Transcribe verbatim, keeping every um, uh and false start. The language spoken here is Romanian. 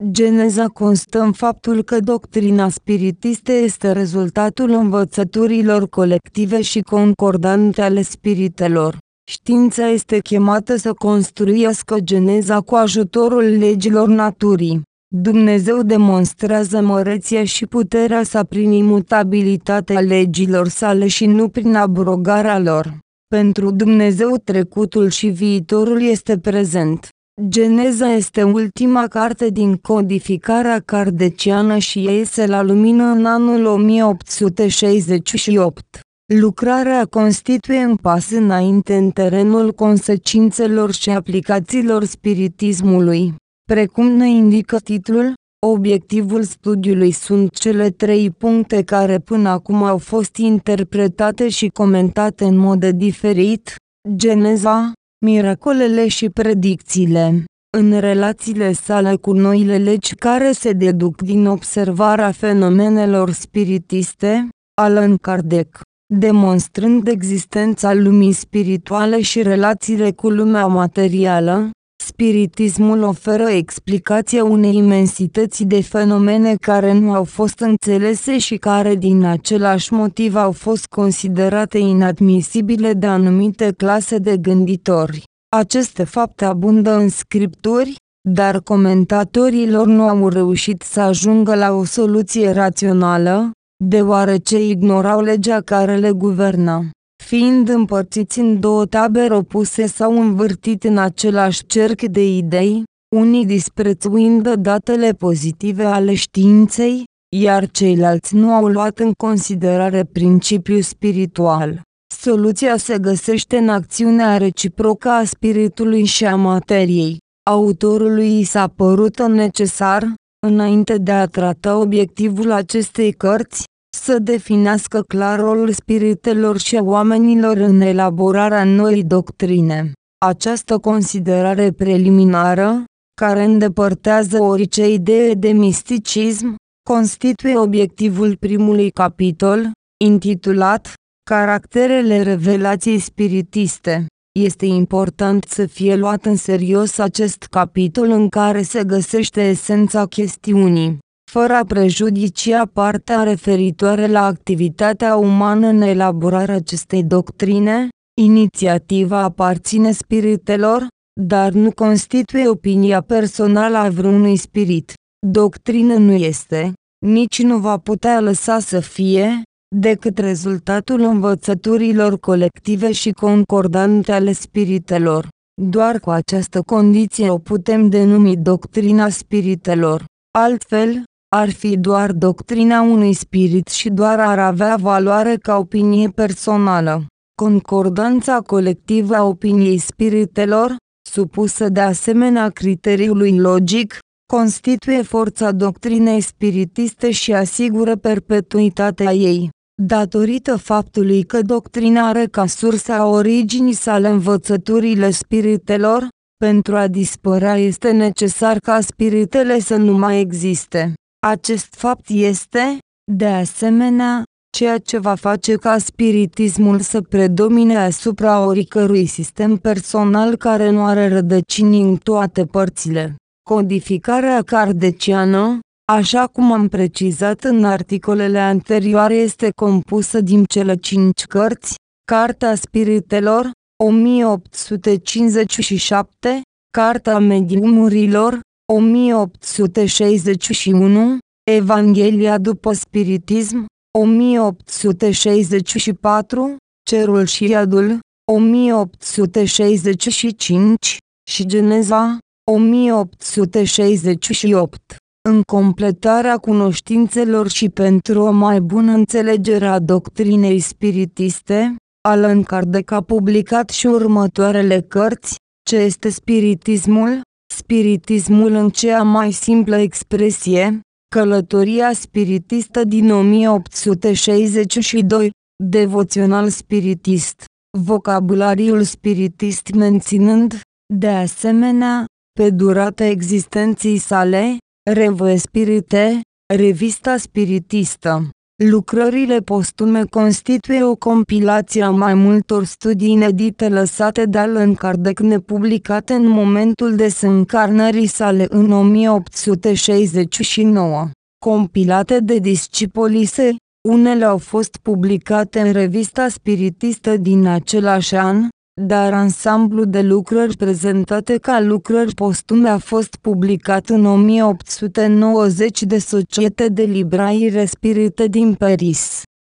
Geneza constă în faptul că doctrina spiritistă este rezultatul învățăturilor colective și concordante ale spiritelor. Știința este chemată să construiască geneza cu ajutorul legilor naturii. Dumnezeu demonstrează măreția și puterea sa prin imutabilitatea legilor sale și nu prin abrogarea lor. Pentru Dumnezeu trecutul și viitorul este prezent. Geneza este ultima carte din codificarea kardeciană și iese la lumină în anul o mie opt sute șaizeci și opt. Lucrarea constituie un pas înainte în terenul consecințelor și aplicațiilor spiritismului. Precum ne indică titlul, obiectivul studiului sunt cele trei puncte care până acum au fost interpretate și comentate în mod diferit: Geneza, miracolele și predicțiile. În relațiile sale cu noile legi care se deduc din observarea fenomenelor spiritiste, Allan Kardec, demonstrând existența lumii spirituale și relațiile cu lumea materială, spiritismul oferă explicația unei imensități de fenomene care nu au fost înțelese și care din același motiv au fost considerate inadmisibile de anumite clase de gânditori. Aceste fapte abundă în scripturi, dar comentatorilor nu au reușit să ajungă la o soluție rațională, deoarece ignorau legea care le guverna. Fiind împărțiți în două tabere opuse sau învârtit în același cerc de idei, unii disprețuind datele pozitive ale științei, iar ceilalți nu au luat în considerare principiul spiritual. Soluția se găsește în acțiunea reciprocă a spiritului și a materiei. Autorului i s-a părut necesar, înainte de a trata obiectivul acestei cărți, să definească clar rolul spiritelor și a oamenilor în elaborarea noii doctrine. Această considerare preliminară, care îndepărtează orice idee de misticism, constituie obiectivul primului capitol, intitulat Caracterele revelației spiritiste. Este important să fie luat în serios acest capitol în care se găsește esența chestiunii. Fără a prejudicia partea referitoare la activitatea umană în elaborarea acestei doctrine, inițiativa aparține spiritelor, dar nu constituie opinia personală a vreunui spirit. Doctrină nu este, nici nu va putea lăsa să fie, decât rezultatul învățăturilor colective și concordante ale spiritelor. Doar cu această condiție o putem denumi doctrina spiritelor. Altfel, ar fi doar doctrina unui spirit și doar ar avea valoare ca opinie personală. Concordanța colectivă a opiniei spiritelor, supusă de asemenea criteriului logic, constituie forța doctrinei spiritiste și asigură perpetuitatea ei. Datorită faptului că doctrina are ca sursă a originii sale învățăturile spiritelor, pentru a dispărea este necesar ca spiritele să nu mai existe. Acest fapt este, de asemenea, ceea ce va face ca spiritismul să predomine asupra oricărui sistem personal care nu are rădăcini în toate părțile. Codificarea kardeciană, așa cum am precizat în articolele anterioare, este compusă din cele cinci cărți: Cartea Spiritelor, o mie opt sute cincizeci și șapte, Cartea Mediumurilor, o mie opt sute șaizeci și unu, Evanghelia după Spiritism, o mie opt sute șaizeci și patru, Cerul și Iadul, o mie opt sute șaizeci și cinci, și Geneza, o mie opt sute șaizeci și opt. În completarea cunoștințelor și pentru o mai bună înțelegere a doctrinei spiritiste, Allan Kardec a publicat și următoarele cărți: Ce este spiritismul? Spiritismul în cea mai simplă expresie, Călătoria spiritistă din o mie opt sute șaizeci și doi, Devoțional spiritist, Vocabulariul spiritist menținând, de asemenea, pe durata existenței sale, Revue Spirite, Revista spiritistă. Lucrările postume constituie o compilație a mai multor studii inedite lăsate de Allan Kardec nepublicate în momentul desîncarnării sale în o mie opt sute șaizeci și nouă. Compilate de discipolii săi, unele au fost publicate în revista spiritistă din același an, dar ansamblul de lucrări prezentate ca lucrări postume a fost publicat în o mie opt sute nouăzeci de Societe de Libraire Spirite din Paris.